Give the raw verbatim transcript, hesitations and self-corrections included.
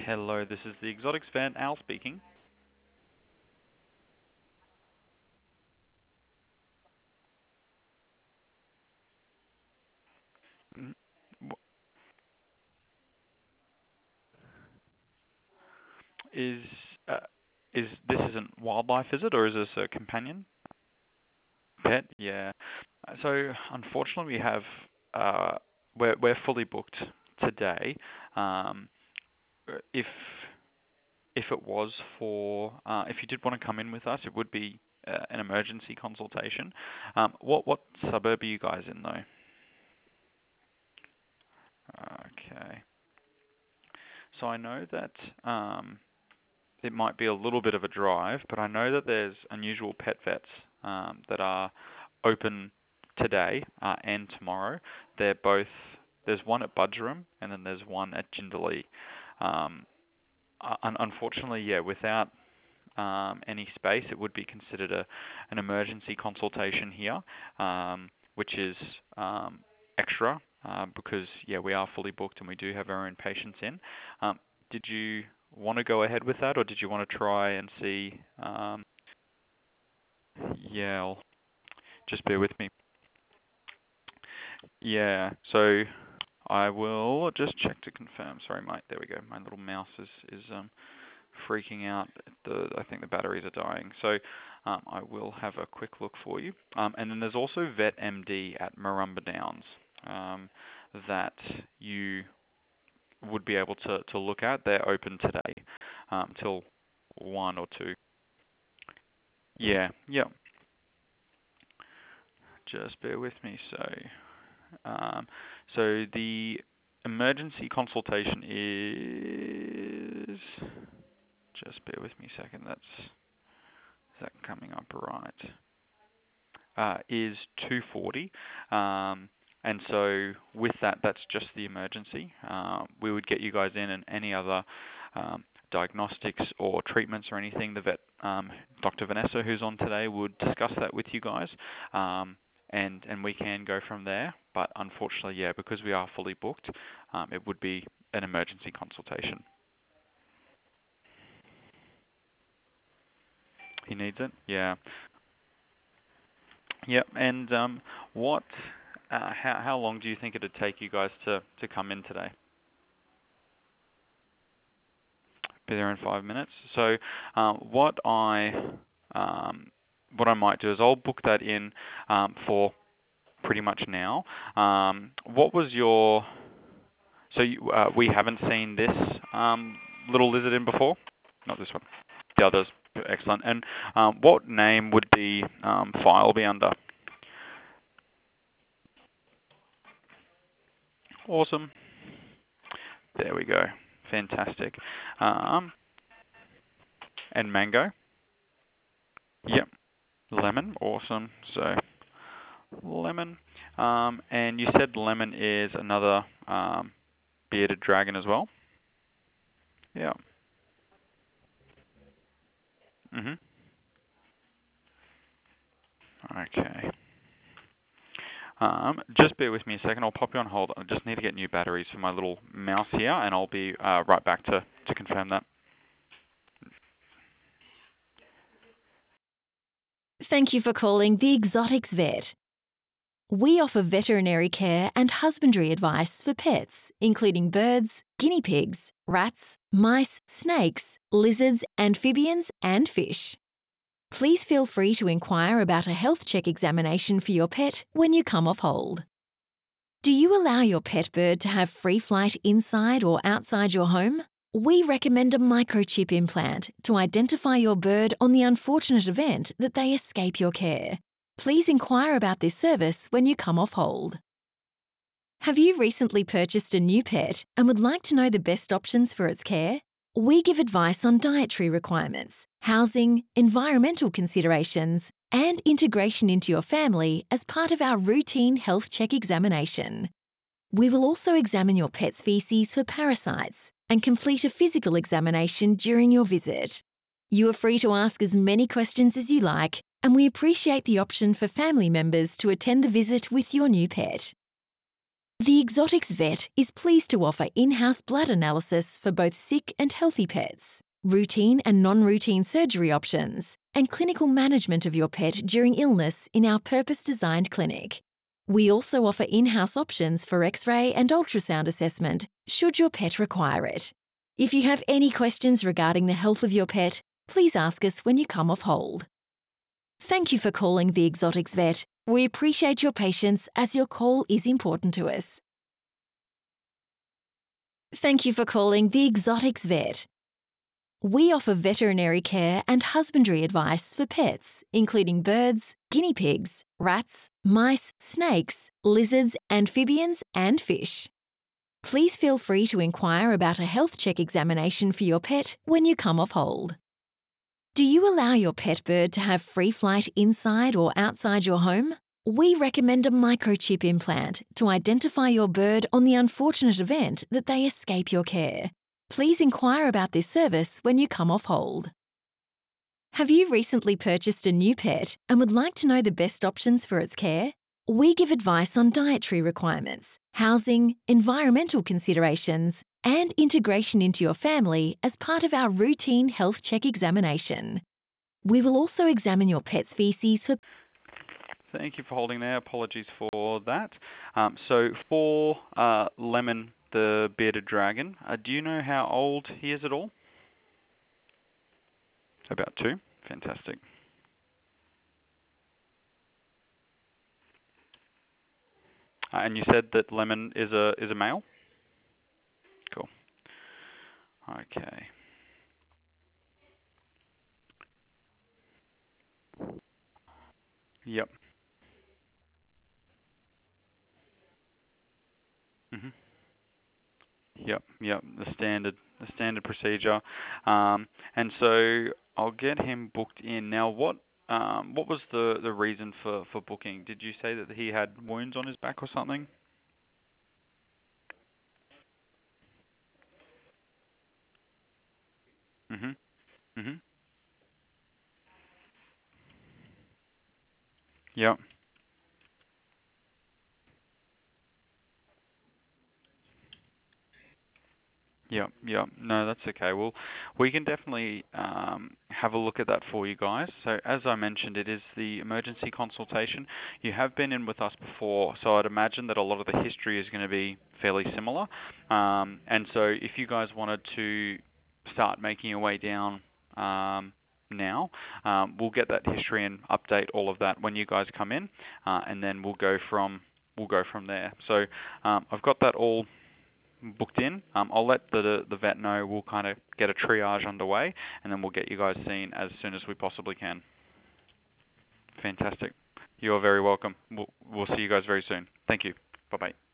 Hello, this is the Exotics Vet, Al speaking. Mm, wh- Is uh, is this isn't wildlife, is it, or is this a companion pet? Yeah. Uh, So unfortunately, we have uh, we're we're fully booked today. Um, uh, if if it was for uh, if you did want to come in with us, it would be uh, an emergency consultation. Um, what what suburb are you guys in though? Okay. So I know that. Um, it might be a little bit of a drive, but I know that there's unusual pet vets um, that are open today uh, and tomorrow. They're both there's one at Budgerum and then there's one at Jindalee. Um, un- unfortunately, yeah, without um, any space, it would be considered a an emergency consultation here, um, which is um, extra uh, because yeah, we are fully booked and we do have our own patients in. Um, did you want to go ahead with that, or did you want to try and see? Um, yeah, I'll, just bear with me. Yeah, so I will just check to confirm. Sorry, mate. There we go. My little mouse is is um, freaking out. The I think the batteries are dying. So um, I will have a quick look for you. Um, and then there's also Vet M D at Marumba Downs um, that you would be able to, to look at. They're open today um, till one or two. Yeah, yeah. Just bear with me. So, um, so the emergency consultation is. Just bear with me a second. That's is that coming up right? Uh, is two forty. Um, and so with that, that's just the emergency. Uh, we would get you guys in, and any other um, diagnostics or treatments or anything, the vet, um, Doctor Vanessa, who's on today, would discuss that with you guys, um, and and we can go from there. But unfortunately, yeah, because we are fully booked, um, it would be an emergency consultation. He needs it, yeah. Yep. And um, what, uh, how how long do you think it'd take you guys to to come in today? Be there in five minutes. So, um, what I um, what I might do is I'll book that in um, for pretty much now. Um, what was your? So you, uh, we haven't seen this um, little lizard in before. Not this one. The others. Excellent. And um, what name would the um, file be under? Awesome. There we go. Fantastic. Um, and mango. Yep. Lemon. Awesome. So lemon. Um, and you said lemon is another um, bearded dragon as well. Yeah. Mhm. Okay. Um, just bear with me a second. I'll pop you on hold. I just need to get new batteries for my little mouse here, and I'll be uh, right back to to confirm that. Thank you for calling the Exotics Vet. We offer veterinary care and husbandry advice for pets, including birds, guinea pigs, rats, mice, snakes, lizards, amphibians, and fish. Please feel free to inquire about a health check examination for your pet when you come off hold. Do you allow your pet bird to have free flight inside or outside your home? We recommend a microchip implant to identify your bird on the unfortunate event that they escape your care. Please inquire about this service when you come off hold. Have you recently purchased a new pet and would like to know the best options for its care? We give advice on dietary requirements, housing, environmental considerations, and integration into your family as part of our routine health check examination. We will also examine your pet's feces for parasites and complete a physical examination during your visit. You are free to ask as many questions as you like, and we appreciate the option for family members to attend the visit with your new pet. The Exotics Vet is pleased to offer in-house blood analysis for both sick and healthy pets, routine and non-routine surgery options, and clinical management of your pet during illness in our purpose-designed clinic. We also offer in-house options for X-ray and ultrasound assessment should your pet require it. If you have any questions regarding the health of your pet, please ask us when you come off hold. Thank you for calling the Exotics Vet. We appreciate your patience as your call is important to us. Thank you for calling the Exotics Vet. We offer veterinary care and husbandry advice for pets, including birds, guinea pigs, rats, mice, snakes, lizards, amphibians, and fish. Please feel free to inquire about a health check examination for your pet when you come off hold. Do you allow your pet bird to have free flight inside or outside your home? We recommend a microchip implant to identify your bird on the unfortunate event that they escape your care. Please inquire about this service when you come off hold. Have you recently purchased a new pet and would like to know the best options for its care? We give advice on dietary requirements, housing, environmental considerations, and integration into your family as part of our routine health check examination. We will also examine your pet's feces for... Thank you for holding there. Apologies for that. Um, so for uh, Lemon, the bearded dragon, uh, do you know how old he is at all? About two. Fantastic. Uh, and you said that Lemon is a is a male? Cool. Okay. Yep. Mhm. Yep. Yep. The standard the standard procedure. Um, and so I'll get him booked in. Now, what um, what was the, the reason for, for booking? Did you say that he had wounds on his back or something? Mhm. Mhm. Yep. Yep, yep. No, that's okay. Well, we can definitely um, have a look at that for you guys. So, as I mentioned, it is the emergency consultation. You have been in with us before, so I'd imagine that a lot of the history is going to be fairly similar. Um, and so, if you guys wanted to start making your way down um, now, um, we'll get that history and update all of that when you guys come in, uh, and then we'll go from we'll go from there. So, um, I've got that all booked in. Um, I'll let the the vet know. We'll kind of get a triage underway, and then we'll get you guys seen as soon as we possibly can. Fantastic. You're very welcome. We'll, we'll see you guys very soon. Thank you. Bye bye.